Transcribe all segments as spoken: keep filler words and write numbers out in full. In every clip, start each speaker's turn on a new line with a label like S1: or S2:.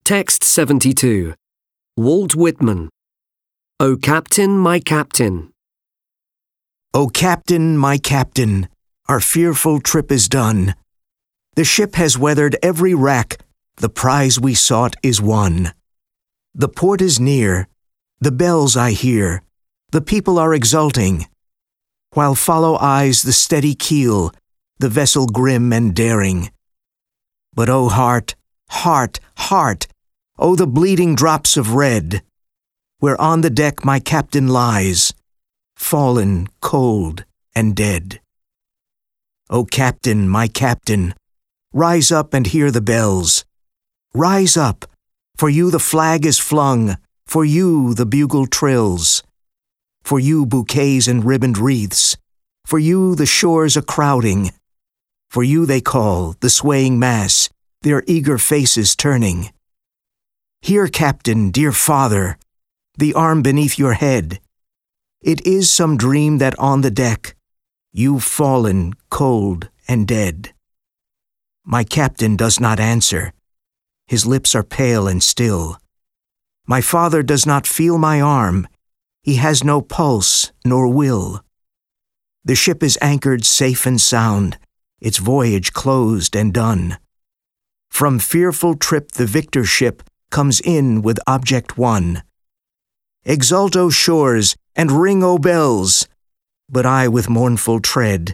S1: Text seventy-two. Walt Whitman. O Captain, my Captain.
S2: O Captain, my Captain, our fearful trip is done. The ship has weathered every wrack, the prize we sought is won. The port is near, the bells I hear, the people are exulting, while follow eyes the steady keel, the vessel grim and daring. But O heart, heart, heart, O the bleeding drops of red, where on the deck my captain lies, fallen, cold, and dead. O Captain, my Captain, rise up and hear the bells. Rise up, for you the flag is flung, for you the bugle trills. For you bouquets and ribboned wreaths, for you the shores a crowding. For you they call, the swaying mass, their eager faces turning. Here, Captain, dear father, the arm beneath your head. It is some dream that on the deck you've fallen cold and dead. My captain does not answer. His lips are pale and still. My father does not feel my arm. He has no pulse nor will. The ship is anchored safe and sound, its voyage closed and done. From fearful trip the victor ship comes in with object won. Exult, O shores, and ring, O bells, but I with mournful tread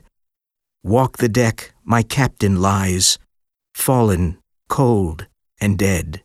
S2: walk the deck my captain lies, fallen, cold, and dead.